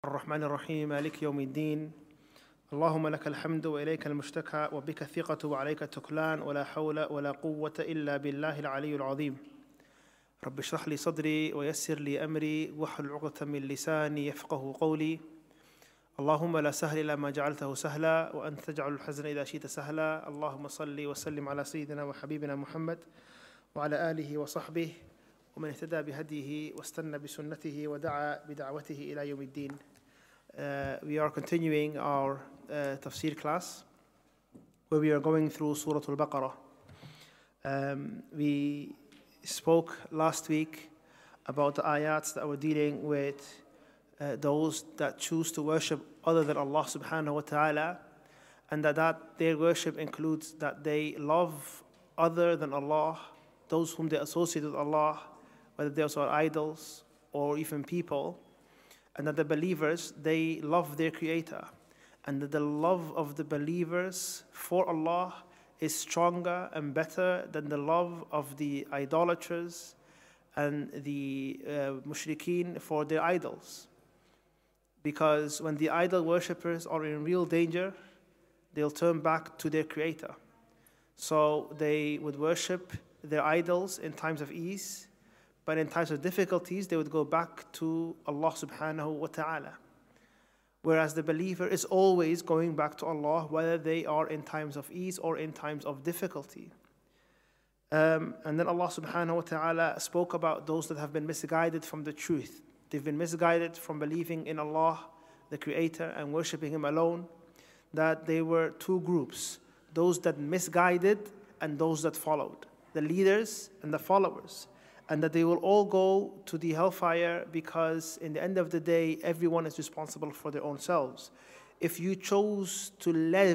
الرحمن الرحيم مالك يوم الدين اللهم لك الحمد وإليك المشتكى وبك الثقة وعليك التكلان ولا حول ولا قوة إلا بالله العلي العظيم رب اشرح لي صدري ويسر لي أمري واحلل عقدة من لساني يفقه قولي اللهم لا سهل إلا ما جعلته سهلا وأنت تجعل الحزن إذا شئت سهلا اللهم صل وسلم على سيدنا وحبيبنا محمد وعلى آله وصحبه ومن اهتدى بهديه واستنى بسنته ودعا بدعوته إلى يوم الدين. We are continuing our tafsir class where we are going through Surah Al-Baqarah. We spoke last week about the ayats that were dealing with those that choose to worship other than Allah subhanahu wa ta'ala, and that their worship includes that they love other than Allah, those whom they associate with Allah, whether they are idols or even people, and that the believers, they love their Creator, and that the love of the believers for Allah is stronger and better than the love of the idolaters and the mushrikeen for their idols. Because when the idol worshippers are in real danger, they'll turn back to their Creator. So they would worship their idols in times of ease, but in times of difficulties, they would go back to Allah subhanahu wa ta'ala. Whereas the believer is always going back to Allah, whether they are in times of ease or in times of difficulty. And then Allah subhanahu wa ta'ala spoke about those that have been misguided from the truth. They've been misguided from believing in Allah, the Creator, and worshipping Him alone. That they were two groups, those that misguided and those that followed, the leaders and the followers. And that they will all go to the hellfire because in the end of the day, everyone is responsible for their own selves. If you chose to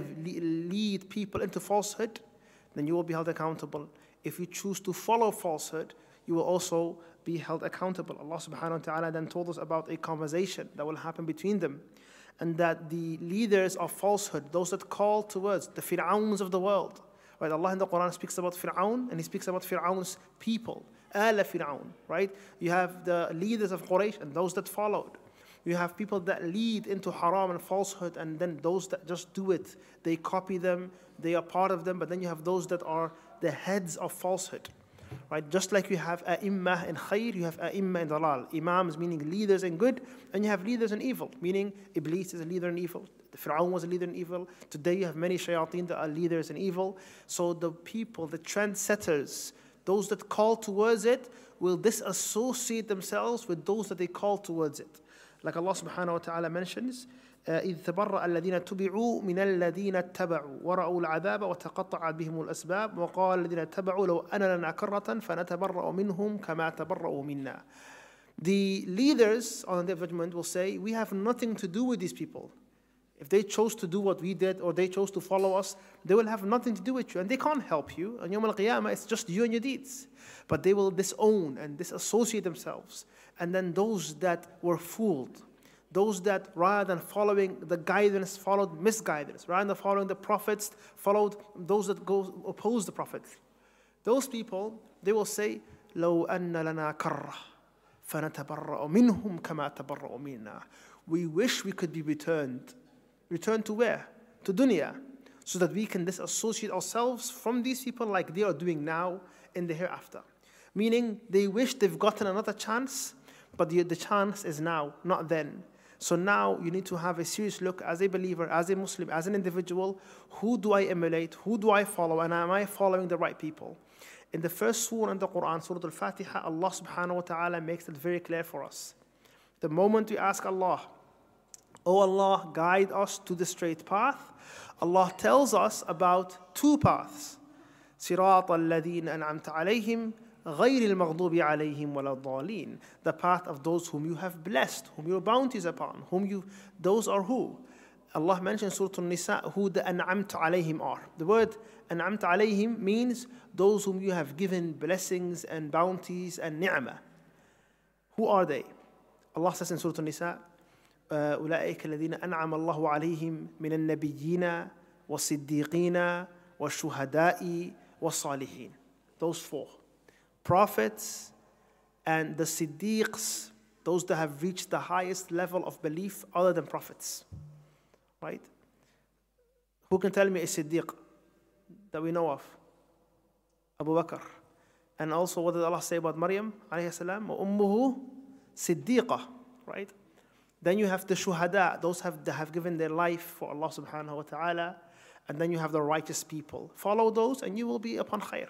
lead people into falsehood, then you will be held accountable. If you choose to follow falsehood, you will also be held accountable. Allah subhanahu wa ta'ala then told us about a conversation that will happen between them. And that the leaders of falsehood, those that call towards the Fir'auns of the world, right? Allah in the Quran speaks about Fir'aun and He speaks about Fir'aun's people. Ala Fir'aun, right? You have the leaders of Quraysh and those that followed. You have people that lead into haram and falsehood, and then those that just do it. They copy them, they are part of them, but then you have those that are the heads of falsehood. Right? Just like you have a'immah in khair, you have a'immah in dalal. Imams meaning leaders in good, and you have leaders in evil, meaning Iblis is a leader in evil. The Fir'aun was a leader in evil. Today you have many shayateen that are leaders in evil. So the people, the trendsetters, those that call towards it, will disassociate themselves with those that they call towards it. Like Allah subhanahu wa ta'ala mentions, إذ تبرأ الذين تبعوا من الذين اتبعوا ورأوا العذاب وتقطعت بهم الأسباب وقال الذين اتبعوا لو أن لنا كرة فنتبرأ منهم كما تبرأوا منا. The leaders on the judgment will say, we have nothing to do with these people. If they chose to do what we did or they chose to follow us, they will have nothing to do with you and they can't help you. On Yawm al-Qiyamah, it's just you and your deeds. But they will disown and disassociate themselves. And then those that were fooled, those that rather than following the guidance followed misguidance, rather than following the prophets followed those that oppose the prophets. Those people, they will say, لو أن لنا كرة فنتبرأ منهم كما تبرأوا منا. We wish we could be returned. Return to where? To dunya. So that we can disassociate ourselves from these people like they are doing now in the hereafter. Meaning they wish they've gotten another chance, but the chance is now, not then. So now you need to have a serious look as a believer, as a Muslim, as an individual. Who do I emulate? Who do I follow? And am I following the right people? In the first surah in the Quran, Surah Al-Fatiha, Allah subhanahu wa ta'ala makes it very clear for us. The moment we ask Allah, Oh Allah, guide us to the straight path, Allah tells us about two paths. صراط الذين أنعمت عليهم غير المغضوب عليهم ولا الضالين. The path of those whom you have blessed, whom your bounties upon, those are who? Allah mentions Surah An-Nisa who the أنعمت عليهم are. The word أنعمت عليهم means those whom you have given blessings and bounties and ni'mah. Who are they? Allah says in Surah An-Nisa, أولئك الذين أنعم الله عليهم من النبيين والصديقين والشهداء والصالحين. Those four. Prophets and the Siddiqs those that have reached the highest level of belief other than prophets. Right? Who can tell me a Siddiq that we know of? Abu Bakr. And also, what did Allah say about Maryam, alayhi salam? وَأُمُّهُ صِدِّيقَةٌ. Right? Then you have the shuhada, those that have given their life for Allah subhanahu wa ta'ala. And then you have the righteous people. Follow those and you will be upon khair.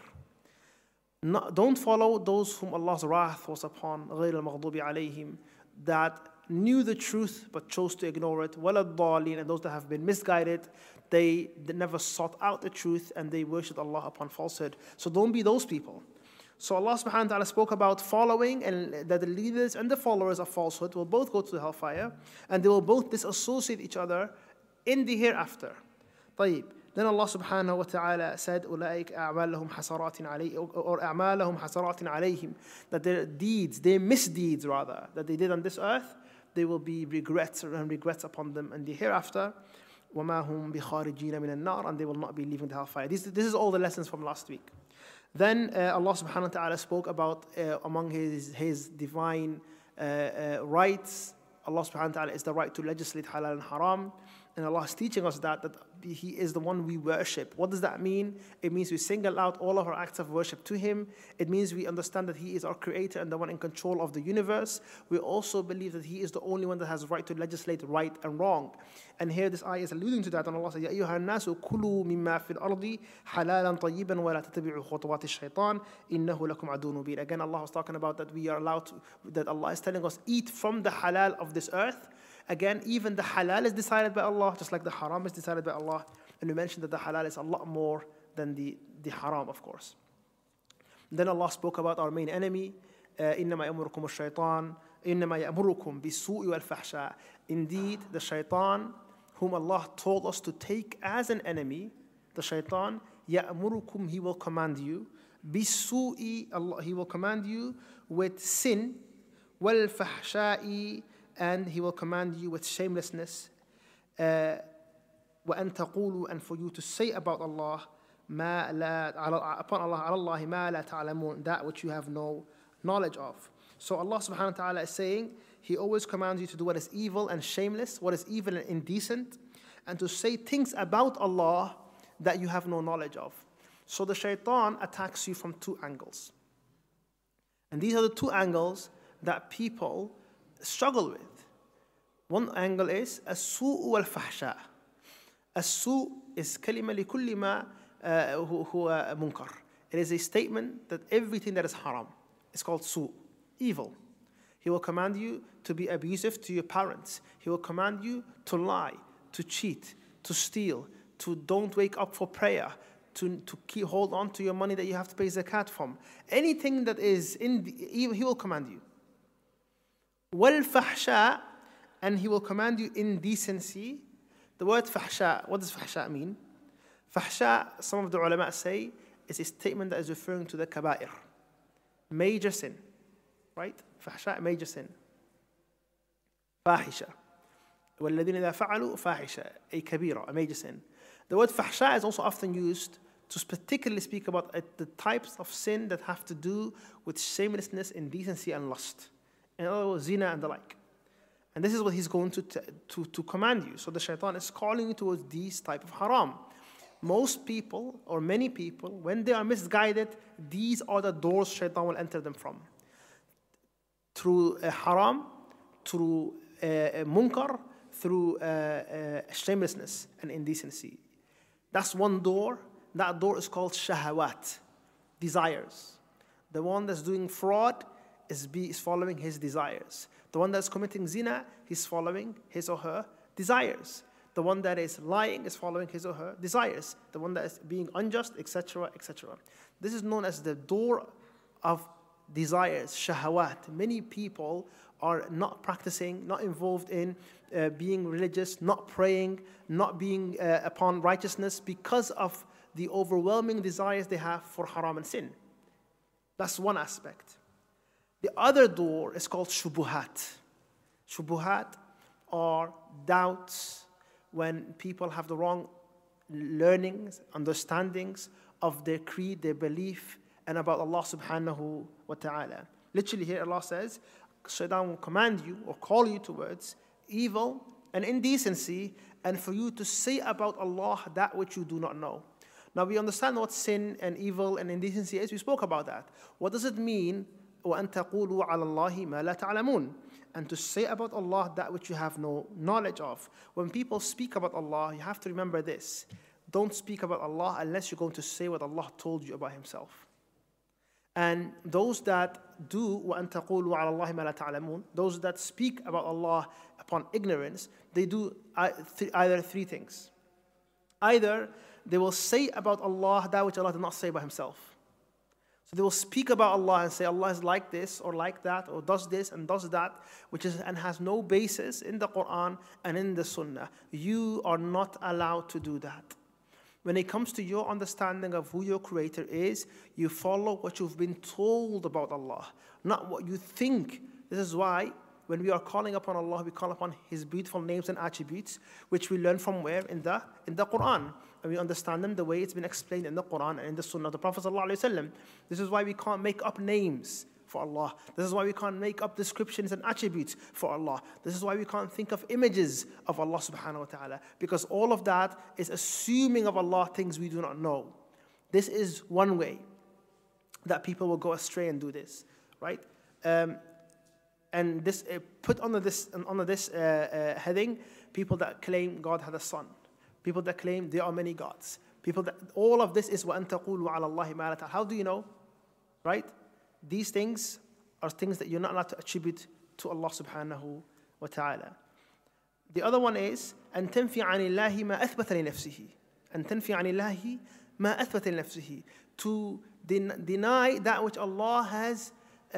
Don't follow those whom Allah's wrath was upon, غَيْرَ الْمَغْضُوبِ عَلَيْهِمْ, that knew the truth but chose to ignore it, وَلَا الضَّالِينَ, and those that have been misguided, they never sought out the truth and they worshipped Allah upon falsehood. So don't be those people. So Allah subhanahu wa ta'ala spoke about following, and that the leaders and the followers of falsehood will both go to the hellfire and they will both disassociate each other in the hereafter. طيب. Then Allah subhanahu wa ta'ala said, أُولَٰئِكَ أَعْمَالَهُمْ حَسَرَاتٍ عَلَيْهِمْ, or أَعْمَالَهُمْ حَسَرَاتٍ عَلَيْهِمْ, that their deeds, their misdeeds rather, that they did on this earth, they will be regrets upon them in the hereafter. وَمَا هُمْ بِخَارِجِينَ مِنَ النَّارِ, and they will not be leaving the hellfire. This is all the lessons from last week. Then Allah subhanahu wa ta'ala spoke about among his divine rights, Allah subhanahu wa ta'ala is the right to legislate halal and haram. And Allah is teaching us that He is the one we worship. What does that mean? It means we single out all of our acts of worship to Him. It means we understand that He is our creator and the one in control of the universe. We also believe that He is the only one that has the right to legislate right and wrong. And here this ayah is alluding to that. And Allah says, يَا أَيُّهَا النَّاسُ كُلُوا مِمَّا فِي الْأَرْضِ حَلَالًا طَيِّبًا وَلَا تَتَّبِعُوا خُطُوَاتِ الشَّيْطَانِ إِنَّهُ لَكُمْ عَدُوٌّ مُبِينٌ. Again, Allah was talking about that we are allowed to, that Allah is telling us, eat from the halal of this earth. Again, even the halal is decided by Allah, just like the haram is decided by Allah. And we mentioned that the halal is a lot more than the haram, of course. Then Allah spoke about our main enemy. إِنَّمَا يَأْمُرُكُمُ الشَّيْطَانِ إِنَّمَا يَأْمُرُكُمْ بِالسُّوءِ وَالْفَحْشَاءِ. Indeed, the shaitan, whom Allah told us to take as an enemy, the shaitan, يَأْمُرُكُمْ, he will command you. بِالسُّوءِ, Allah, he will command you with sin. وَالْفَحْشَاءِ, and he will command you with shamelessness. وَأَن تَقُولُوا, and for you to say about Allah, upon Allah, عَلَى اللَّهِ مَا لَا تَعْلَمُونَ, that which you have no knowledge of. So Allah subhanahu wa ta'ala is saying, He always commands you to do what is evil and shameless, what is evil and indecent, and to say things about Allah that you have no knowledge of. So the shaitan attacks you from two angles. And these are the two angles that people struggle with. One angle is السوء والفحشاء. السوء is كلمة لكل ما هو منكر. It is a statement that everything that is haram is called su, evil. He will command you to be abusive to your parents. He will command you to lie, to cheat, to steal, to don't wake up for prayer, to hold on to your money that you have to pay zakat from. Anything that is evil, He will command you. وَالْفَحْشَاء, and He will command you indecency. The word fahsha, what does fahsha mean? Fahsha, some of the ulama say, is a statement that is referring to the kaba'ir, major sin, right? Fahsha, major sin. Fahisha. وَالَّذِينَ إِذَا فَعَلُوا فَاحِشَةً, a kabira, a major sin. The word fahsha is also often used to particularly speak about the types of sin that have to do with shamelessness, indecency, and lust. In other words, zina and the like. And this is what He's going to command you. So the shaitan is calling you towards these type of haram. Most people, or many people, when they are misguided, these are the doors shaitan will enter them from. Through haram, through munkar, through shamelessness and indecency. That's one door. That door is called shahawat, desires. The one that's doing fraud is following his desires. The one that's committing zina, he's following his or her desires. The one that is lying is following his or her desires. The one that is being unjust, etc., etc. This is known as the door of desires, shahawat. Many people are not practicing, not involved in being religious, not praying, not being upon righteousness because of the overwhelming desires they have for haram and sin. That's one aspect. The other door is called shubuhat. Shubuhat are doubts when people have the wrong learnings, understandings of their creed, their belief, and about Allah subhanahu wa ta'ala. Literally here Allah says, Shaitan will command you or call you towards evil and indecency, and for you to say about Allah that which you do not know. Now we understand what sin and evil and indecency is. We spoke about that. What does it mean? وَأَن تَقُولُوا عَلَى اللَّهِ مَا لَا تَعْلَمُونَ. And to say about Allah that which you have no knowledge of. When people speak about Allah, you have to remember this. Don't speak about Allah unless you're going to say what Allah told you about Himself. And those that do وَأَن تَقُولُوا عَلَى اللَّهِ مَا لَا تَعْلَمُونَ, those that speak about Allah upon ignorance, they do either three things. Either they will say about Allah that which Allah did not say about Himself. So they will speak about Allah and say Allah is like this or like that or does this and does that, which is and has no basis in the Quran and in the Sunnah. You are not allowed to do that. When it comes to your understanding of who your Creator is, you follow what you've been told about Allah, not what you think. This is why when we are calling upon Allah, we call upon His beautiful names and attributes, which we learn from where? In the Quran. And we understand them the way it's been explained in the Quran and in the Sunnah of the Prophet ﷺ. This is why we can't make up names for Allah. This is why we can't make up descriptions and attributes for Allah. This is why we can't think of images of Allah subhanahu wa ta'ala. Because all of that is assuming of Allah things we do not know. This is one way that people will go astray and do this. Right? And this put under this heading, people that claim God had a son. People that claim there are many gods. People that all of this is وَأَن تَقُولُوا عَلَى اللَّهِ مَا لَا تَعْلَمُونَ. How do you know? Right? These things are things that you're not allowed to attribute to Allah subhanahu wa ta'ala. The other one is أن تنفي عن الله ما أثبت لنفسه. أن تنفي عن الله ما أثبت لنفسه. To deny that which Allah has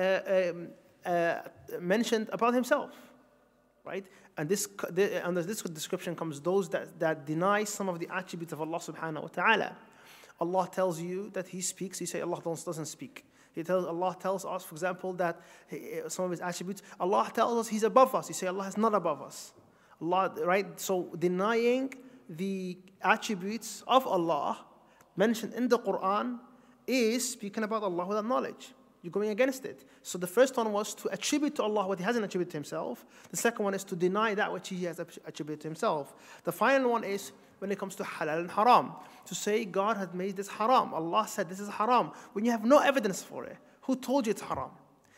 mentioned about Himself. Right? And under this description comes those that deny some of the attributes of Allah subhanahu wa ta'ala. Allah tells you that He speaks, you say Allah doesn't speak. Allah tells us, for example, that some of His attributes, Allah tells us He's above us. You say Allah is not above us. Allah, right? So denying the attributes of Allah mentioned in the Quran is speaking about Allah without knowledge. You're going against it. So the first one was to attribute to Allah what He hasn't attributed to Himself. The second one is to deny that which He has attributed to Himself. The final one is when it comes to halal and haram. To say God has made this haram. Allah said this is haram. When you have no evidence for it. Who told you it's haram?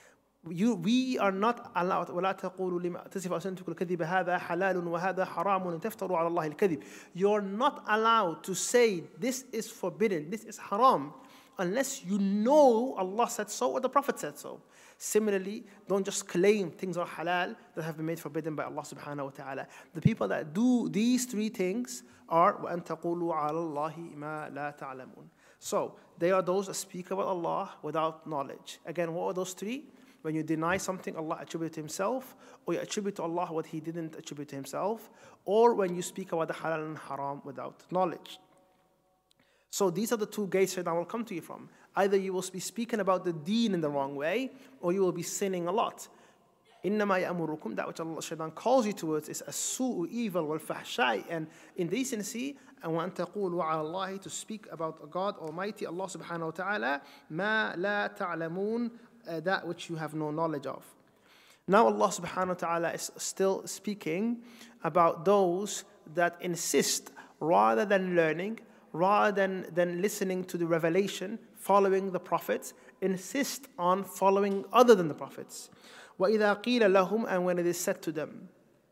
We are not allowed. وَلَا تَقُولُوا لِمَا تَصِفُ أَلْسِنَتُكُمُ الْكَذِبَ هَذَا حَلَالٌ وَهَذَا حَرَامٌ لِتَفْتَرُوا عَلَى اللَّهِ الْكَذِبَ. You're not allowed to say this is forbidden, this is haram, unless you know Allah said so or the Prophet said so. Similarly, don't just claim things are halal that have been made forbidden by Allah subhanahu wa ta'ala. The people that do these three things are وَأَن تَقُولُوا عَلَى اللَّهِ مَا لَا تَعْلَمُونَ. So, they are those that speak about Allah without knowledge. Again, what are those three? When you deny something Allah attributed to Himself, or you attribute to Allah what He didn't attribute to Himself, or when you speak about the halal and haram without knowledge. So these are the two gates Shaitan will come to you from. Either you will be speaking about the deen in the wrong way, or you will be sinning a lot. إِنَّمَا يَأْمُرُكُمْ, that which Allah Shaitan calls you towards is as-su'u, evil, wal-fahshai, and indecency, and وَأَن تَقُولُوا عَلَى اللَّهِ, to speak about God Almighty, Allah subhanahu wa ta'ala, مَا لَا تَعْلَمُونَ, that which you have no knowledge of. Now Allah subhanahu wa ta'ala is still speaking about those that insist, rather than learning, rather than listening to the revelation, following the prophets, insist on following other than the prophets. وَإِذَا قِيلَ لَهُمْ, and when it is said to them,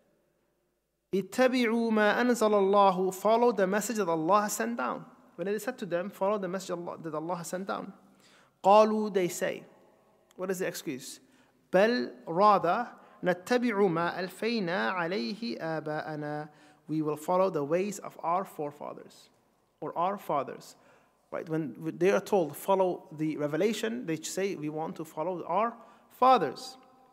اتَّبِعُوا مَا أَنزَلَ اللَّهُ, follow the message that Allah has sent down. When it is said to them, follow the message that Allah has sent down. قَالُوا, they say, what is the excuse? بَلْ, rather, نَتَّبِعُ مَا أَلْفَيْنَا عَلَيْهِ آبَاءَنَا, we will follow the ways of our forefathers. Or our fathers. Right? When they are told follow the revelation, they say we want to follow our fathers.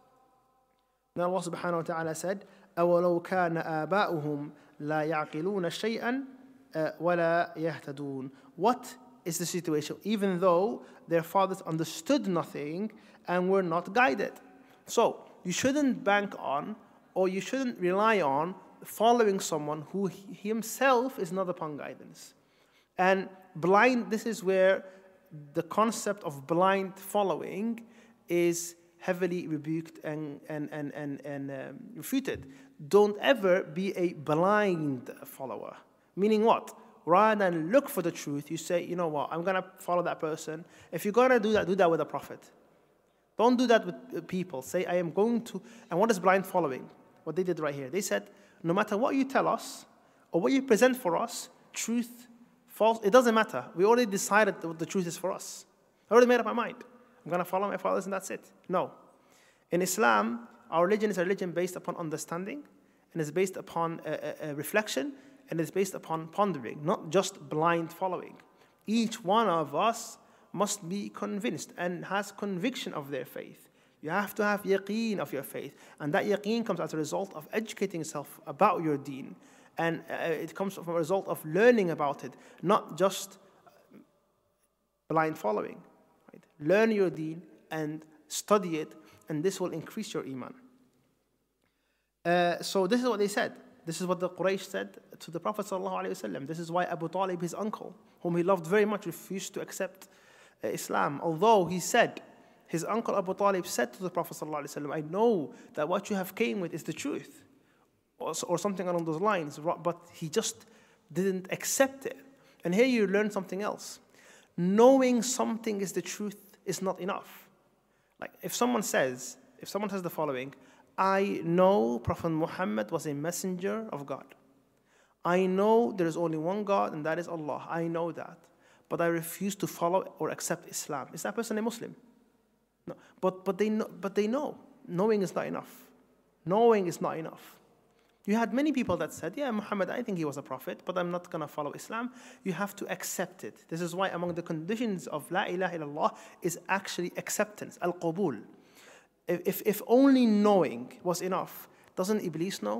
Now Allah subhanahu wa ta'ala said, أَوَلَوْ كَانَ آبَاؤُهُمْ لَا يَعْقِلُونَ شَيْئًا وَلَا يَهْتَدُونَ. What is the situation? Even though their fathers understood nothing and were not guided. So, you shouldn't bank on, or you shouldn't rely on following someone who himself is not upon guidance. And this is where the concept of blind following is heavily rebuked and refuted. Don't ever be a blind follower. Meaning what? Rather than look for the truth, you say, you know what, I'm going to follow that person. If you're going to do that with a prophet. Don't do that with people. Say, I am going to, and what is blind following? What they did right here. They said, no matter what you tell us, or what you present for us, truth, false, it doesn't matter. We already decided what the truth is for us. I already made up my mind. I'm going to follow my fathers and that's it. No. In Islam, our religion is a religion based upon understanding, and it's based upon reflection, and it's based upon pondering, not just blind following. Each one of us must be convinced and has conviction of their faith. You have to have yaqeen of your faith. And that yaqeen comes as a result of educating yourself about your deen. And it comes from a result of learning about it, not just blind following. Right? Learn your deen and study it, and this will increase your iman. So this is what they said. This is what the Quraysh said to the Prophet ﷺ. This is why Abu Talib, his uncle, whom he loved very much, refused to accept Islam. Although he said, his uncle Abu Talib said to the Prophet ﷺ, I know that what you have came with is the truth, or something along those lines, but he just didn't accept it. And here you learn something else. Knowing something is the truth is not enough. Like if someone says the following, I know Prophet Muhammad was a messenger of God. I know there is only one God, and that is Allah. I know that. But I refuse to follow or accept Islam. Is that person a Muslim? No. But they know. Knowing is not enough. Knowing is not enough. You had many people that said, yeah, Muhammad, I think he was a prophet, but I'm not going to follow Islam. You have to accept it. This is why among the conditions of La ilaha illallah is actually acceptance, al-qabul. If only knowing was enough, doesn't Iblis know?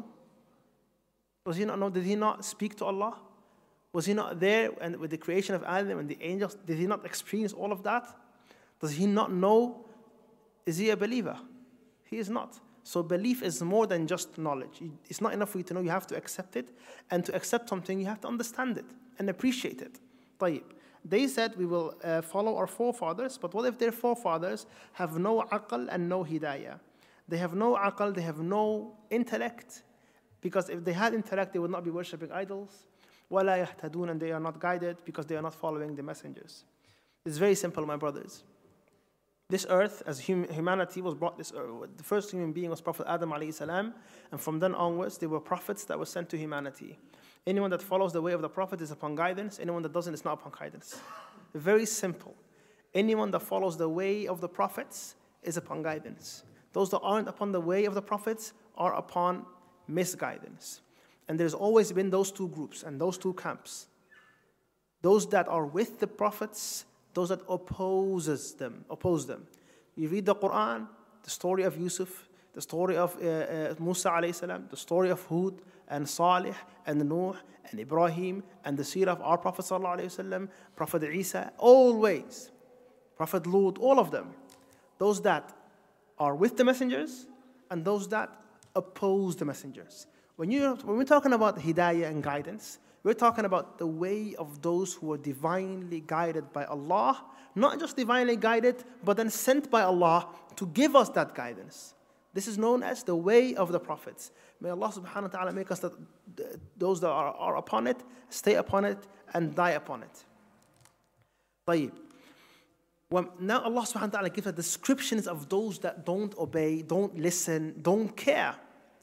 Does he not know? Did he not speak to Allah? Was he not there and with the creation of Adam and the angels? Did he not experience all of that? Does he not know? Is he a believer? He is not. So belief is more than just knowledge. It's not enough for you to know. You have to accept it. And to accept something, you have to understand it and appreciate it. طيب. They said we will follow our forefathers, but what if their forefathers have no aql and no hidayah? They have no aql, they have no intellect, because if they had intellect, they would not be worshipping idols. وَلَا يَهْتَدُونَ, and they are not guided because they are not following the messengers. It's very simple, my brothers. This earth, as humanity was brought this earth, the first human being was Prophet Adam alayhi salam, and from then onwards, there were prophets that were sent to humanity. Anyone that follows the way of the Prophet is upon guidance. Anyone that doesn't is not upon guidance. Very simple. Anyone that follows the way of the prophets is upon guidance. Those that aren't upon the way of the prophets are upon misguidance. And there's always been those two groups and those two camps. Those that are with the prophets, those that oppose them. You read the Quran, the story of Yusuf, the story of Musa alayhi salam, the story of Hud and Salih and Nuh and Ibrahim and the seerah of our Prophet sallallahu alayhi wasallam, Prophet Isa, always, Prophet Lut, all of them. Those that are with the messengers and those that oppose the messengers. When we're talking about hidayah and guidance, we're talking about the way of those who are divinely guided by Allah, not just divinely guided, but then sent by Allah to give us that guidance. This is known as the way of the prophets. May Allah subhanahu wa ta'ala make us those that are upon it, stay upon it, and die upon it. طيب. Now Allah subhanahu wa ta'ala gives us descriptions of those that don't obey, don't listen, don't care.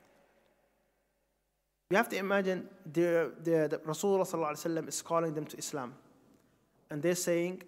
You have to imagine the Rasulullah sallallahu alaihi wasallam is calling them to Islam. And they're saying,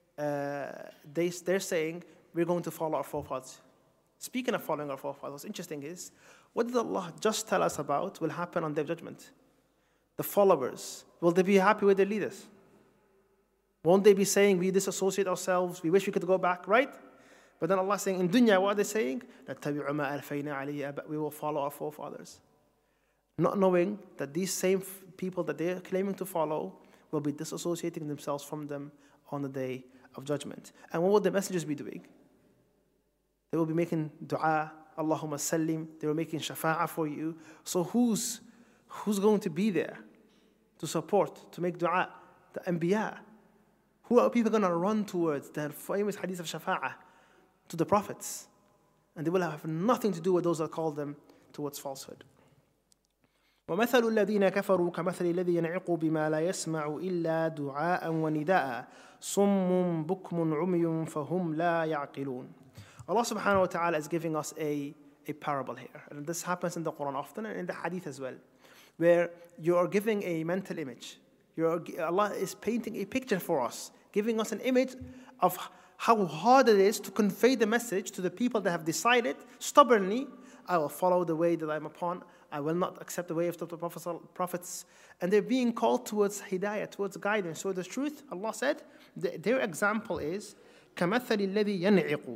we're going to follow our forefathers. Speaking of following our forefathers, what's interesting is, what did Allah just tell us about will happen on the Day of Judgment? The followers, will they be happy with their leaders? Won't they be saying, we disassociate ourselves, we wish we could go back, right? But then Allah is saying, in dunya, what are they saying? We will follow our forefathers. Not knowing that these same people that they're claiming to follow will be disassociating themselves from them on the Day of Judgment. And what will the messengers be doing? They will be making dua, Allahumma sallim. They were making shafa'ah for you. So who's going to be there to support, to make dua? The anbiya. Who are people going to run towards? The famous hadith of shafa'ah to the prophets. And they will have nothing to do with those that call them towards falsehood. وَمَثَلُ الَّذِينَ كَفَرُوا كَمَثَلِ الَّذِي يَنْعِقُ بِمَا لَا يَسْمَعُ إِلَّا دُعَاءً وَنِدَاءً صُمٌّ بُكْمٌ عُمْيٌ فَهُمْ لَا يَعْقِلُونَ. Allah subhanahu wa ta'ala is giving us a parable here. And this happens in the Quran often and in the Hadith as well, where you are giving a mental image. Allah is painting a picture for us, giving us an image of how hard it is to convey the message to the people that have decided stubbornly, I will follow the way that I'm upon, I will not accept the way of the prophets. And they're being called towards hidayah, towards guidance, towards the truth. Allah said, their example is, كَمَثَلِ الَّذِي يَنْعِقُ,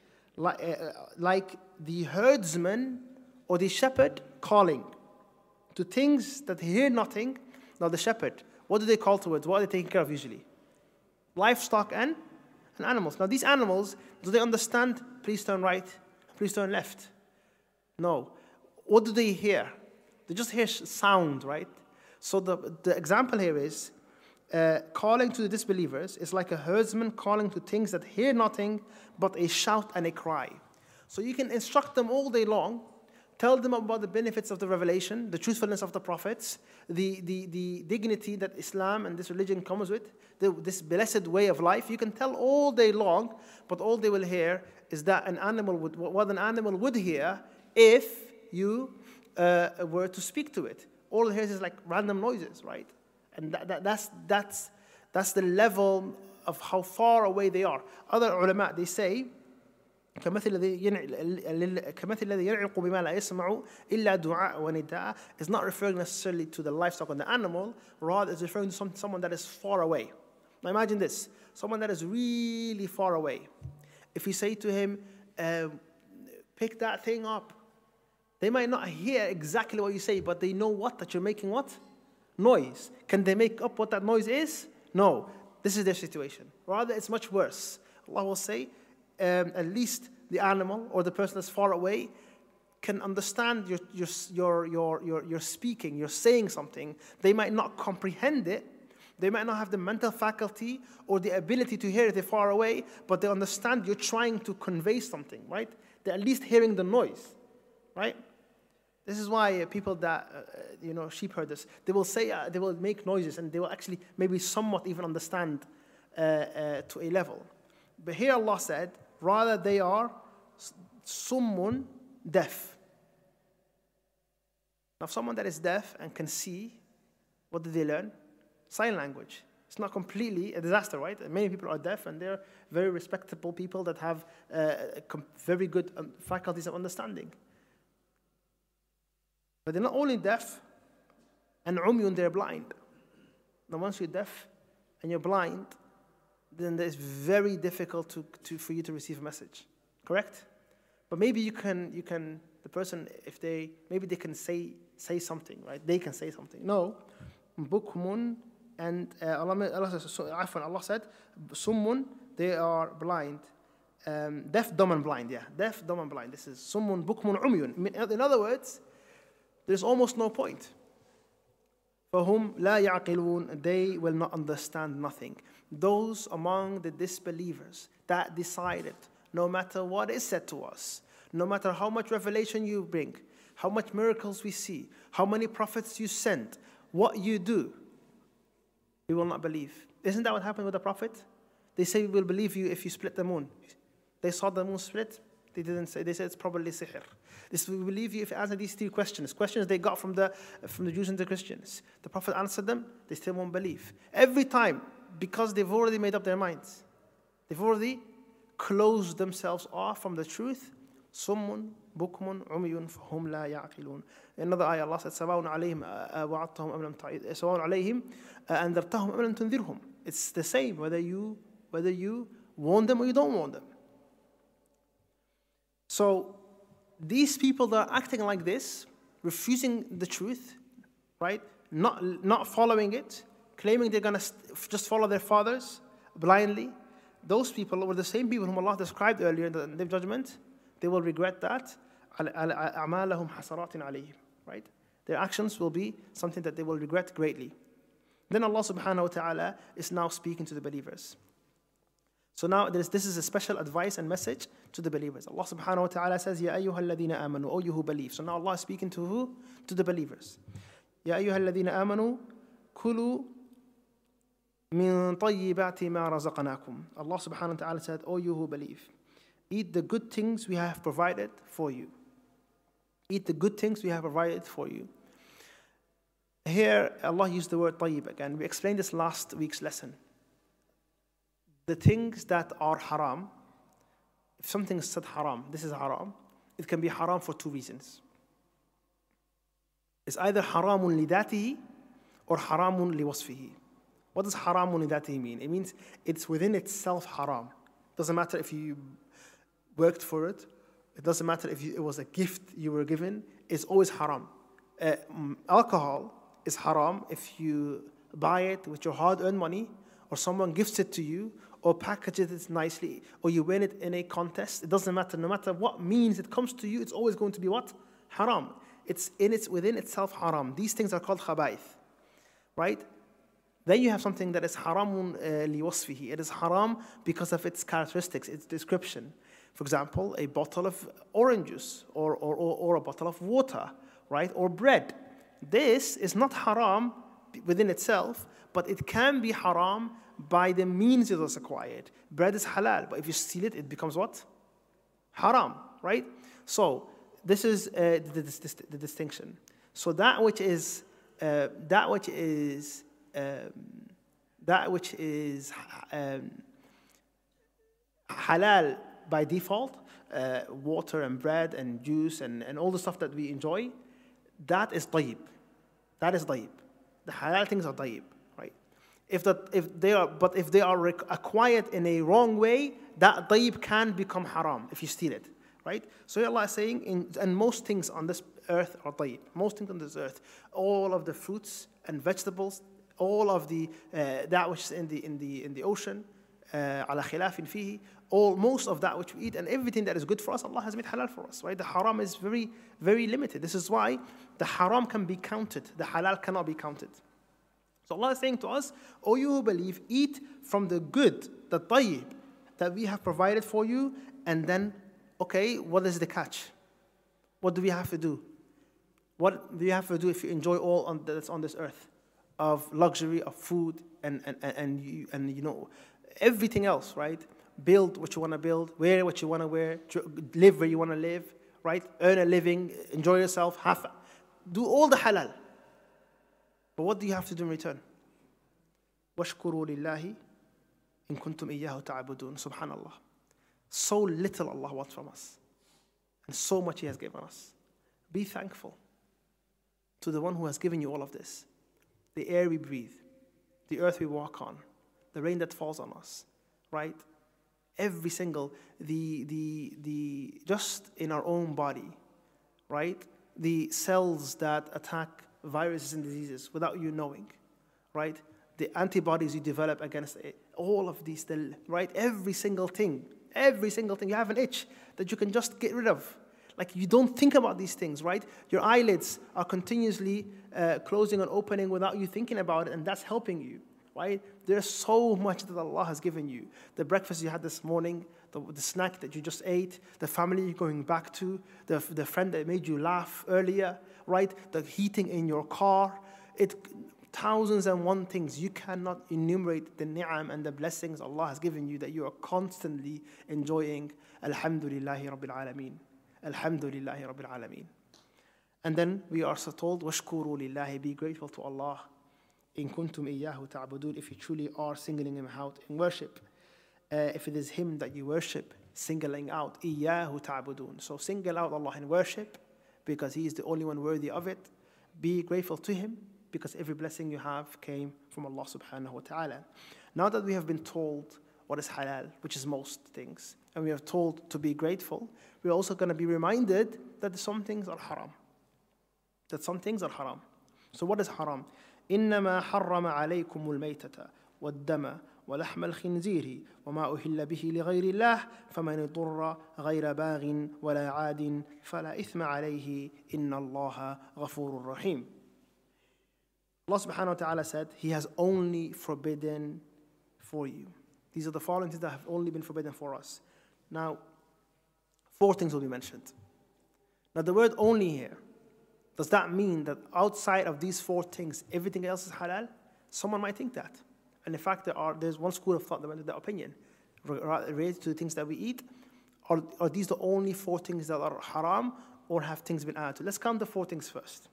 like the herdsman or the shepherd calling to things that hear nothing. Now the shepherd, what do they call towards? What are they taking care of usually? Livestock and animals. Now these animals, do they understand, please turn right, please turn left? No. What do they hear? They just hear sound, right? So the example here is, calling to the disbelievers is like a herdsman calling to things that hear nothing but a shout and a cry. So you can instruct them all day long, tell them about the benefits of the revelation, the truthfulness of the prophets, the dignity that Islam and this religion comes with, this blessed way of life. You can tell all day long, but all they will hear is that what an animal would hear if you were to speak to it. All it hears is like random noises, right? And that's the level of how far away they are. Other ulama, they say, كَمَثِلِ الَّذِي يَنْعِقُ بِمَا لَا يَسْمَعُ إِلَّا دُعَاءً وَنِدَاءً is not referring necessarily to the livestock or the animal, rather it's referring to someone that is far away. Now imagine this, someone that is really far away. If you say to him, pick that thing up, they might not hear exactly what you say, but they know that you're making what? Noise. Can they make up what that noise is? No. This is their situation. Rather, it's much worse. Allah will say, at least the animal or the person that's far away can understand your speaking, you're saying something. They might not comprehend it. They might not have the mental faculty or the ability to hear it, they're far away, but they understand you're trying to convey something, right? They're at least hearing the noise, right? This is why people that, sheep herders, they will say, they will make noises and they will actually maybe somewhat even understand to a level. But here Allah said, rather they are summun, deaf. Now, someone that is deaf and can see, what did they learn? Sign language. It's not completely a disaster, right? Many people are deaf and they're very respectable people that have very good faculties of understanding. But they're not only deaf, and umyun, they're blind. Now once you're deaf and you're blind, then it's very difficult for you to receive a message. Correct? But maybe you can the person, maybe they can say something, right? They can say something. No. Bukmun, and Allah said, summun, they are blind. Deaf, dumb, and blind, yeah. Deaf, dumb, and blind. This is summun, bukmun, umyun. In other words, there's almost no point. فَهُمْ لَا يَعْقِلُونَ, they will not understand nothing. Those among the disbelievers that decided, no matter what is said to us, no matter how much revelation you bring, how much miracles we see, how many prophets you send, what you do, we will not believe. Isn't that what happened with the prophet? They say we will believe you if you split the moon. They saw the moon split. They didn't say. They said it's probably sihr. We believe you if you answer these three questions they got from the Jews and the Christians. The Prophet answered them. They still won't believe. Every time, because they've already made up their minds. They've already closed themselves off from the truth. Summun, bukmun, umyun, fahum la ya'qilun. Another ayah, Allah said, سَوَاءٌ عَلَيْهِمْ وَعَدْتَهُمْ أَمْ لَمْ سَوَاءٌ عَلَيْهِمْ أَنذَرْتَهُمْ أَمْ لَمْ تُنذِرْهُمْ. It's the same whether you warn them or you don't warn them. So these people that are acting like this, refusing the truth, right? Not following it, claiming they're going to just follow their fathers blindly, those people were the same people whom Allah described earlier in the Day of Judgment. They will regret that. أَعْمَالَهُمْ حَسَرَاتٍ عَلَيْهِمْ, right? Their actions will be something that they will regret greatly. Then Allah subhanahu wa ta'ala is now speaking to the believers. So now this is a special advice and message to the believers. Allah subhanahu wa ta'ala says, Ya ayyuhal ladina amanu, O you who believe. So now Allah is speaking to who? To the believers. Ya ayyuhal ladina amanu, kulu min tayyibati ma razaqnakum. Allah subhanahu wa ta'ala said, O you who believe, eat the good things we have provided for you. Eat the good things we have provided for you. Here, Allah used the word tayyib again. We explained this last week's lesson. The things that are haram, if something is said haram, this is haram, it can be haram for two reasons. It's either haramun lidatihi or haramun liwasfihi. What does haramun lidatihi mean? It means it's within itself haram. Doesn't matter if you worked for it. It doesn't matter if it was a gift you were given. It's always haram. Alcohol is haram if you buy it with your hard-earned money, or someone gifts it to you, or packages it nicely, or you win it in a contest. It doesn't matter. No matter what means it comes to you, it's always going to be what? Haram. It's within itself haram. These things are called khaba'ith, right? Then you have something that is haramun liwasfihi. It is haram because of its characteristics, its description. For example, a bottle of orange juice, or a bottle of water, right? Or bread. This is not haram within itself, but it can be haram by the means it was acquired. Bread is halal, but if you steal it, it becomes what? Haram, right? So this is the distinction. So that which is halal by default, water and bread and juice and all the stuff that we enjoy, that is tayyib. That is tayyib. The halal things are tayyib, right? If they are acquired in a wrong way, that tayyib can become haram if you steal it, right? So Allah is saying, and most things on this earth are tayyib. Most things on this earth, all of the fruits and vegetables, all of the that which is in the ocean, ala khilafin fihi, most of that which we eat and everything that is good for us, Allah has made halal for us, right? The haram is very, very limited. This is why the haram can be counted, the halal cannot be counted. So Allah is saying to us, O you who believe, eat from the good, the tayyib, that we have provided for you, and then, okay, what is the catch? What do we have to do? What do you have to do if you enjoy all that's on this earth of luxury, of food, and you know, everything else, right? Build what you want to build, wear what you want to wear, live where you want to live, right? Earn a living, enjoy yourself, do all the halal. But what do you have to do in return? وَاشْكُرُوا لِلَّهِ إِن كُنْتُمْ إِيَّاهُ تَعْبُدُونَ. Subhanallah. So little Allah wants from us, and so much He has given us. Be thankful to the one who has given you all of this. The air we breathe, the earth we walk on, the rain that falls on us, right? Every single, just in our own body, right? The cells that attack viruses and diseases without you knowing, right? The antibodies you develop against it, all of these, right? Every single thing. You have an itch that you can just get rid of. Like, you don't think about these things, right? Your eyelids are continuously closing and opening without you thinking about it, and that's helping you, right? There's so much that Allah has given you. The breakfast you had this morning, the snack that you just ate, the family you're going back to, the friend that made you laugh earlier, right? The heating in your car. Thousands and one things. You cannot enumerate the ni'am and the blessings Allah has given you that you are constantly enjoying. Alhamdulillahi Rabbil Alameen. Alhamdulillahi Rabbil Alameen. And then we are so told, وَاشْكُرُوا لِلَّهِ, be grateful to Allah. إِن كُنْتُمْ إِيَّاهُ تَعْبُدُونَ, if you truly are singling Him out in worship. If it is Him that you worship, singling out, إِيَّاهُ تَعْبُدُونَ. So single out Allah in worship, because He is the only one worthy of it. Be grateful to Him, because every blessing you have came from Allah subhanahu wa ta'ala. Now that we have been told what is halal, which is most things, and we are told to be grateful, we're also going to be reminded that some things are haram. So what is haram? إِنَّمَا حَرَّمَ عَلَيْكُمُ الْمَيْتَةَ وَالدَّمَ وَلَحْمَ الْخِنْزِيرِ وَمَا أُهِلَّ بِهِ لِغَيْرِ اللَّهِ فَمَنِ اضْطُرَّ غَيْرَ بَاغٍ وَلَا عَادٍ فَلَا إِثْمَ عَلَيْهِ إِنَّ اللَّهَ غَفُورٌ رَحِيمٌ. Allah subhanahu wa ta'ala said He has only forbidden for you These are the following things that have only been forbidden for us. Now, 4 things will be mentioned. Now, the word only here, does that mean that outside of these 4 things, everything else is halal? Someone might think that. And in fact, there's one school of thought that went to that opinion related to the things that we eat. Are these the only 4 things that are haram, or have things been added to? Let's count the 4 things first.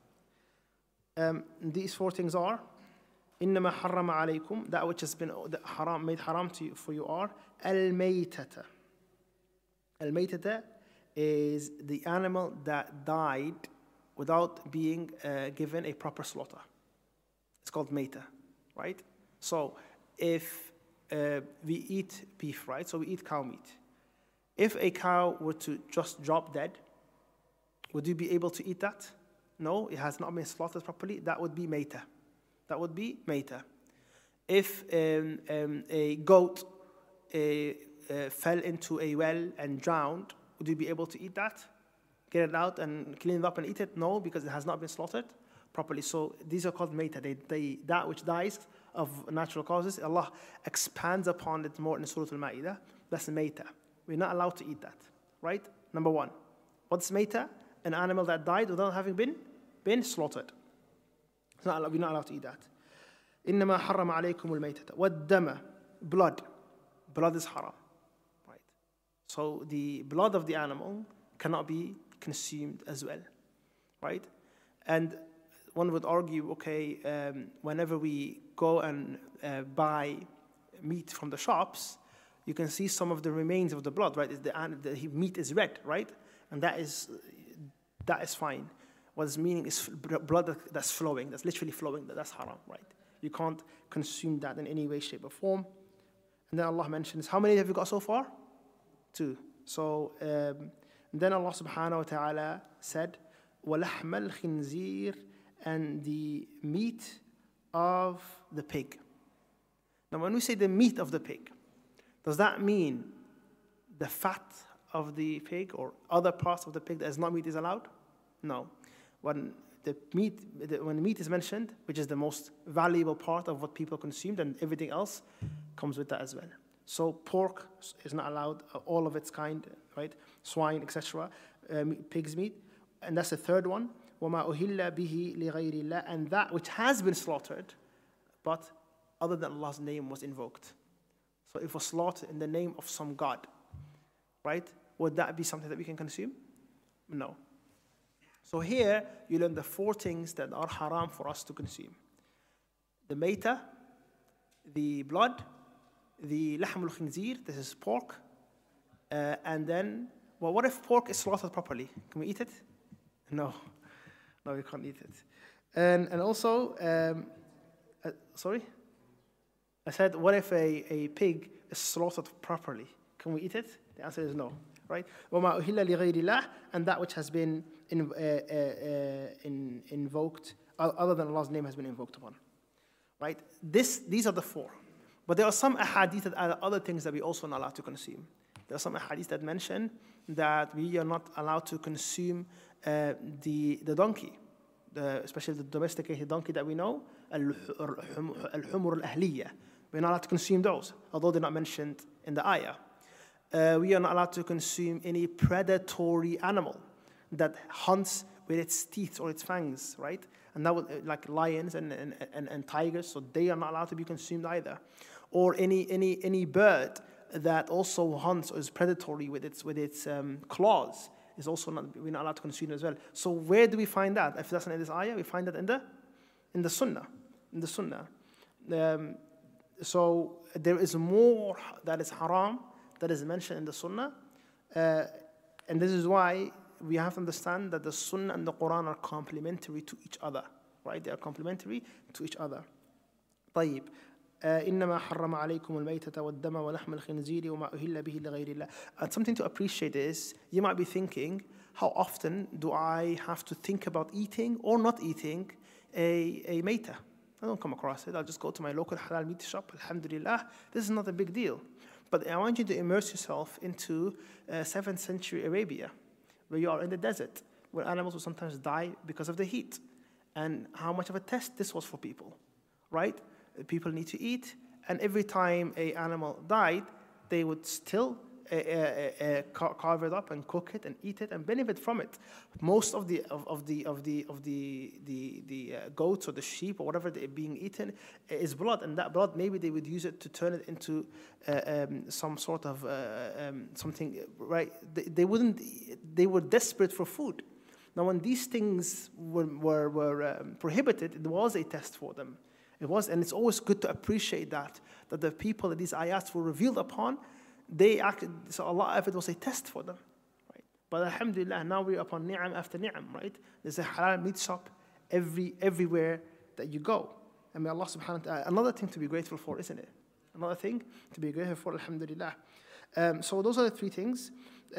These 4 things are, إِنَّمَا حَرَّمَ عَلَيْكُمْ, that which has been made haram for you are, al-maytata. Al-maytata is the animal that died without being given a proper slaughter. It's called mayta, right? So if we eat beef, right? So we eat cow meat. If a cow were to just drop dead, would you be able to eat that? No, it has not been slaughtered properly. That would be mayta. That would be mayta. If a goat fell into a well and drowned, would you be able to eat that? Get it out and clean it up and eat it? No, because it has not been slaughtered properly. So these are called mayta. That which dies of natural causes, Allah expands upon it more in Surah Al-Ma'idah. That's mayta. We're not allowed to eat that, right? Number 1. What's mayta? An animal that died without having been slaughtered. We're not allowed to eat that. إِنَّمَا حَرَّمَ عَلَيْكُمُ الْمَيْتَةَ وَالدَّمَ, blood. Blood is haram, right? So the blood of the animal cannot be consumed as well, right? And one would argue, okay, whenever we go and buy meat from the shops, you can see some of the remains of the blood, right? The meat is red, right? And that is fine. What it's meaning is blood that's flowing, that's literally flowing, that's haram, right? You can't consume that in any way, shape, or form. And then Allah mentions, how many have you got so far? 2. So then Allah subhanahu wa ta'ala said, وَلَحْمَ الْخِنْزِيرِ, and the meat of the pig. Now when we say the meat of the pig, does that mean the fat of the pig or other parts of the pig that is not meat is allowed? No. When the meat is mentioned, which is the most valuable part of what people consumed, and everything else comes with that as well. So pork is not allowed, all of its kind, right? Swine, etc. Pig's meat. And that's the 3rd one. وَمَا أُهِلَّ بِهِ لِغَيْرِ اللَّهِ, and that which has been slaughtered, but other than Allah's name was invoked. So if it was slaughtered in the name of some god, right? Would that be something that we can consume? No. So here you learn the 4 things that are haram for us to consume. The mayta, the blood, the lahmul khinzir, this is pork, and then, well, what if pork is slaughtered properly? Can we eat it? No. No, we can't eat it. And also, sorry? I said, what if a pig is slaughtered properly? Can we eat it? The answer is no, right? وَمَا أُهِلَّ لِغَيْرِ اللَّهِ, and that which has been invoked, other than Allah's name has been invoked upon, right? These are the 4. But there are some ahadith that are other things that we also not allowed to consume. There are some ahadith that mention that we are not allowed to consume the donkey, especially the domesticated donkey that we know, al-humur al-ahliya. We're not allowed to consume those, although they're not mentioned in the ayah. We are not allowed to consume any predatory animal that hunts with its teeth or its fangs, right? And that would, like lions and tigers, so they are not allowed to be consumed either. Or any bird that also hunts or is predatory with its claws is also we're not allowed to consume as well. So where do we find that? If that's not in this ayah, we find that in the sunnah. In the sunnah. So there is more that is haram that is mentioned in the sunnah. And this is why we have to understand that the sunnah and the Quran are complementary to each other. Right? They are complementary to each other. طيب. إنما حرم عليكم الميتة والدم ولحم الخنزير وما أهل به لغير الله. And something to appreciate is, you might be thinking, how often do I have to think about eating or not eating a mayta? I don't come across it. I'll just go to my local halal meat shop. Alhamdulillah, this is not a big deal. But I want you to immerse yourself into 7th century Arabia, where you are in the desert, where animals will sometimes die because of the heat. And how much of a test this was for people, right? People need to eat, and every time an animal died, they would still carve it up and cook it and eat it and benefit from it. Most of the goats or the sheep or whatever they're being eaten is blood, and that blood maybe they would use it to turn it into some sort of something, right? They wouldn't. They were desperate for food. Now, when these things were prohibited, it was a test for them. It was, and it's always good to appreciate that the people that these ayats were revealed upon, they acted, so a lot of it was a test for them, right? But alhamdulillah, now we're upon ni'am after ni'am, right? There's a halal meat shop everywhere that you go. I mean, Allah subhanahu wa ta'ala, another thing to be grateful for, isn't it? Another thing to be grateful for, alhamdulillah. So those are the three things.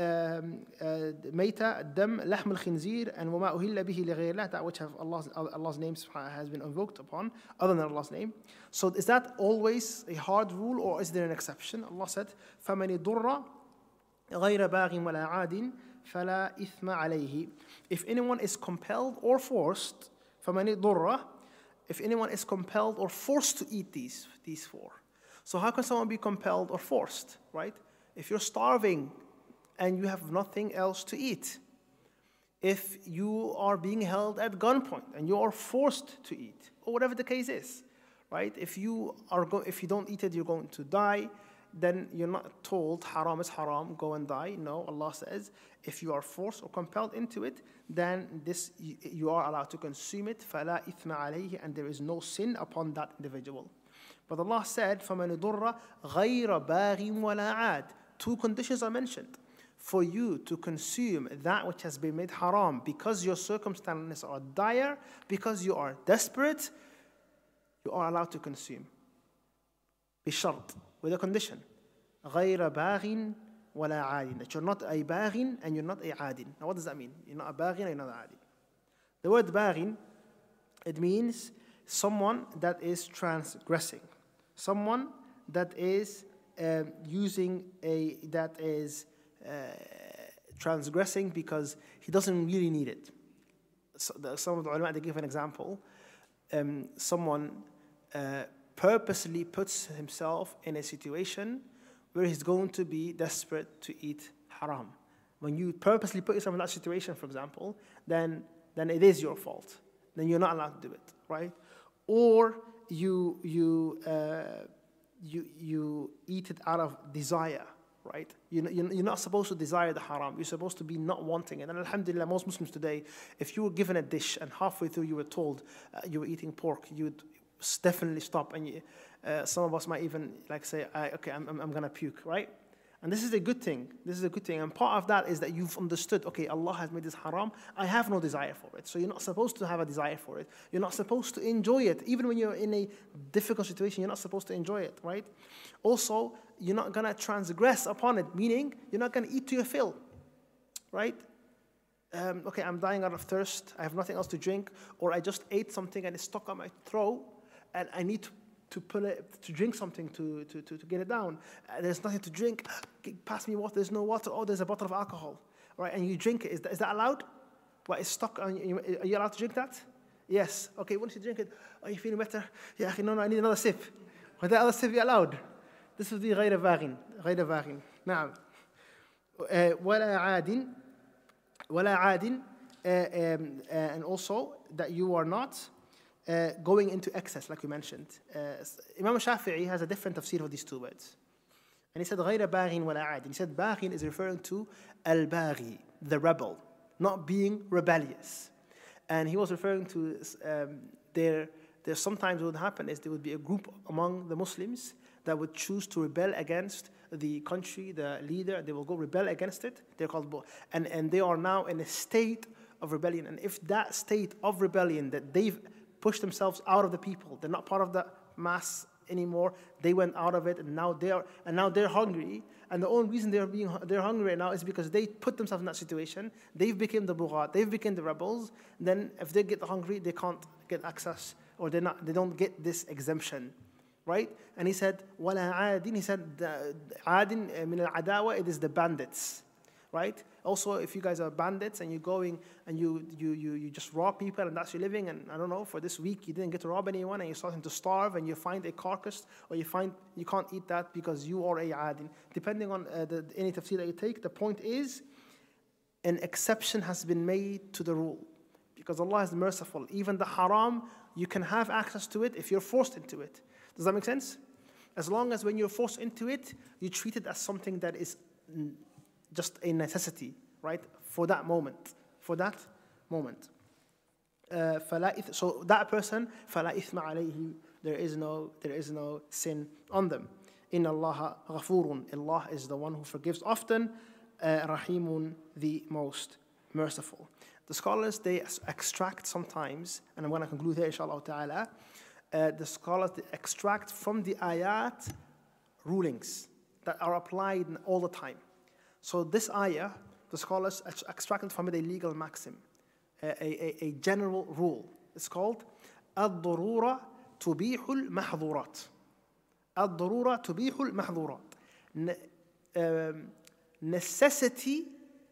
Mayta, Dam, Lahm al-Khinzir, and Wama uhilla bihi li ghayrillah, that which have Allah's name has been invoked upon, other than Allah's name. So is that always a hard rule, or is there an exception? Allah said, فَمَنِ ضُرَّ غَيْرَ بَاغٍ وَلَا عَادٍ فَلَا إِثْمَ عَلَيْهِ. If anyone is compelled or forced, فَمَنِ ضُرَّ, if anyone is compelled or forced to eat these four. So how can someone be compelled or forced, right? If you're starving and you have nothing else to eat, if you are being held at gunpoint and you are forced to eat, or whatever the case is, right? If you don't eat it, you're going to die, then you're not told haram is haram, go and die. No, Allah says if you are forced or compelled into it, then you are allowed to consume it. فَلَا إِثْمَ عَلَيْهِ, and there is no sin upon that individual. But Allah said, فَمَنِ ضُرَّ غَيْرَ بَاغٍ وَلَا عَادٍ. Two conditions are mentioned. For you to consume that which has been made haram because your circumstances are dire, because you are desperate, you are allowed to consume. بشرط, with a condition. غَيْرَ بَاغٍ وَلَا عَادٍ. That you're not a baghin and you're not a adin. Now what does that mean? You're not a baghin and you're not a adin. The word baghin, it means someone that is transgressing. Someone that is transgressing because he doesn't really need it. So some of the ulama, they give an example. Someone purposely puts himself in a situation where he's going to be desperate to eat haram. When you purposely put yourself in that situation, for example, then it is your fault. Then you're not allowed to do it, right? Or you eat it out of desire, right? You're not supposed to desire the haram. You're supposed to be not wanting it. And alhamdulillah, most Muslims today, if you were given a dish and halfway through you were told you were eating pork, you would definitely stop. And some of us might even say, okay, I'm going to puke, right? And this is a good thing. This is a good thing. And part of that is that you've understood, okay, Allah has made this haram. I have no desire for it. So you're not supposed to have a desire for it. You're not supposed to enjoy it. Even when you're in a difficult situation, you're not supposed to enjoy it, right? Also, you're not going to transgress upon it, meaning you're not going to eat to your fill, right? Okay, I'm dying out of thirst. I have nothing else to drink. Or I just ate something and it's stuck on my throat and I need to drink something to get it down. There's nothing to drink. Pass me water. There's no water. Oh, there's a bottle of alcohol, right? And you drink it. Is that allowed? What is stuck on you? Are you allowed to drink that? Yes. Okay. Once you drink it, are you feeling better? Yeah. No. I need another sip. Would that other sip be allowed? This would be غير باغٍ. غير باغٍ. نعم. ولا عاد. And also that you are not going into excess, like we mentioned. Imam Shafi'i has a different tafsir of these two words. And he said, غَيْرَ بَاغٍ وَلَا عَادٍ. He said, baghin is referring to al-baghi, the rebel, not being rebellious. And he was referring to there sometimes what would happen is there would be a group among the Muslims that would choose to rebel against the country, the leader. They will go rebel against it. They're called, and they are now in a state of rebellion. And if that state of rebellion that they've pushed themselves out of the people, they're not part of the mass anymore. They went out of it, and now they're hungry. And the only reason they're hungry right now is because they put themselves in that situation. They've become the bughat. They've become the rebels. Then, if they get hungry, they can't get access, or they don't get this exemption, right? And he said, "Wala adin." He said, "Adin min al adawa." It is the bandits, right? Also, if you guys are bandits and you're going and you just rob people and that's your living, and I don't know, for this week you didn't get to rob anyone and you're starting to starve and you find a carcass, or you find you can't eat that because you are a adin. Depending on any tafsir that you take, the point is an exception has been made to the rule because Allah is merciful. Even the haram, you can have access to it if you're forced into it. Does that make sense? As long as when you're forced into it, you treat it as something that is just a necessity, right? For that moment. For that moment. So that person, فَلَا إِثْمَ عَلَيْهِ, there is no sin on them. إِنَّ اللَّهَ غَفُورٌ, Allah is the one who forgives often, Rahimun, the most merciful. The scholars, they extract sometimes, and I'm going to conclude here, inshallah ta'ala, the scholars, they extract from the ayat rulings that are applied all the time. So this ayah, the scholars extracted from it a legal maxim, a general rule. It's called الضرورة تبيح المحظورات. الضرورة تبيح المحظورات. Necessity,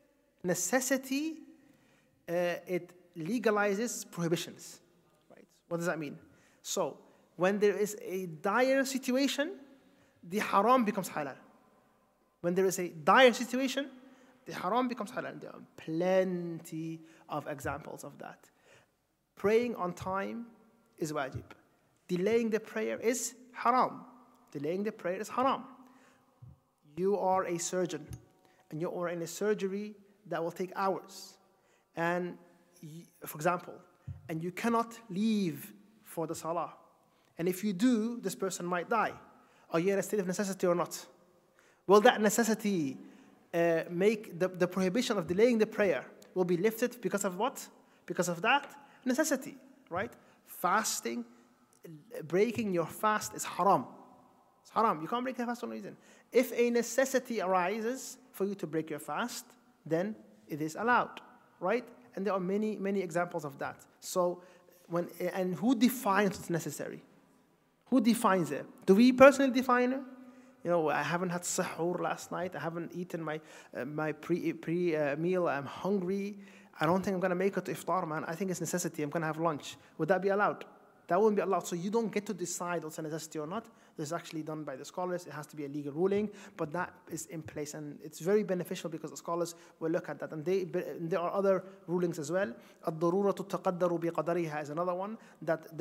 it legalizes prohibitions. Right? What does that mean? So, when there is a dire situation, the haram becomes halal. When there is a dire situation, the haram becomes halal. There are plenty of examples of that. Praying on time is wajib. Delaying the prayer is haram. Delaying the prayer is haram. You are a surgeon, and you are in a surgery that will take hours. And, for example, and you cannot leave for the salah. And if you do, this person might die. Are you in a state of necessity or not? Will that necessity make the prohibition of delaying the prayer will be lifted because of what? Because of that necessity, right? Fasting, breaking your fast is haram. It's haram. You can't break your fast for no reason. If a necessity arises for you to break your fast, then it is allowed, right? And there are many, many examples of that. So, and who defines what's necessary? Who defines it? Do we personally define it? You know, I haven't had sahur last night. I haven't eaten my pre-meal. I'm hungry. I don't think I'm going to make it to iftar, man. I think it's necessity. I'm going to have lunch. Would that be allowed? That wouldn't be allowed. So you don't get to decide what's a necessity or not. This is actually done by the scholars. It has to be a legal ruling, but that is in place. And it's very beneficial because the scholars will look at that. And there are other rulings as well. الضرورة تقدر بقدرها is another one, that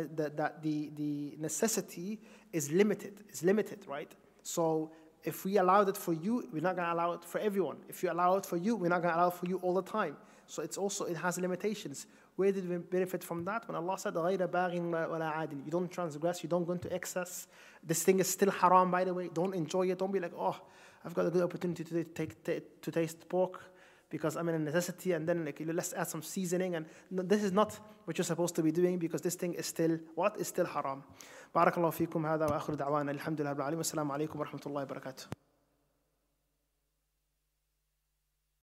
the necessity is limited, right? So if we allowed it for you, we're not going to allow it for everyone. If you allow it for you, we're not going to allow it for you all the time. So it has limitations. Where did we benefit from that? When Allah said, غَيْرَ بَاغٍ وَلَا عَادٍ, you don't transgress, you don't go into excess. This thing is still haram, by the way. Don't enjoy it. Don't be like, oh, I've got a good opportunity to taste pork because I'm in a necessity, and then let's add some seasoning. And no, this is not what you're supposed to be doing, because this thing is still, what? Is still haram. بارك الله فيكم. هذا وآخر دعوانا الحمد لله رب العالمين. والسلام عليكم ورحمة الله وبركاته.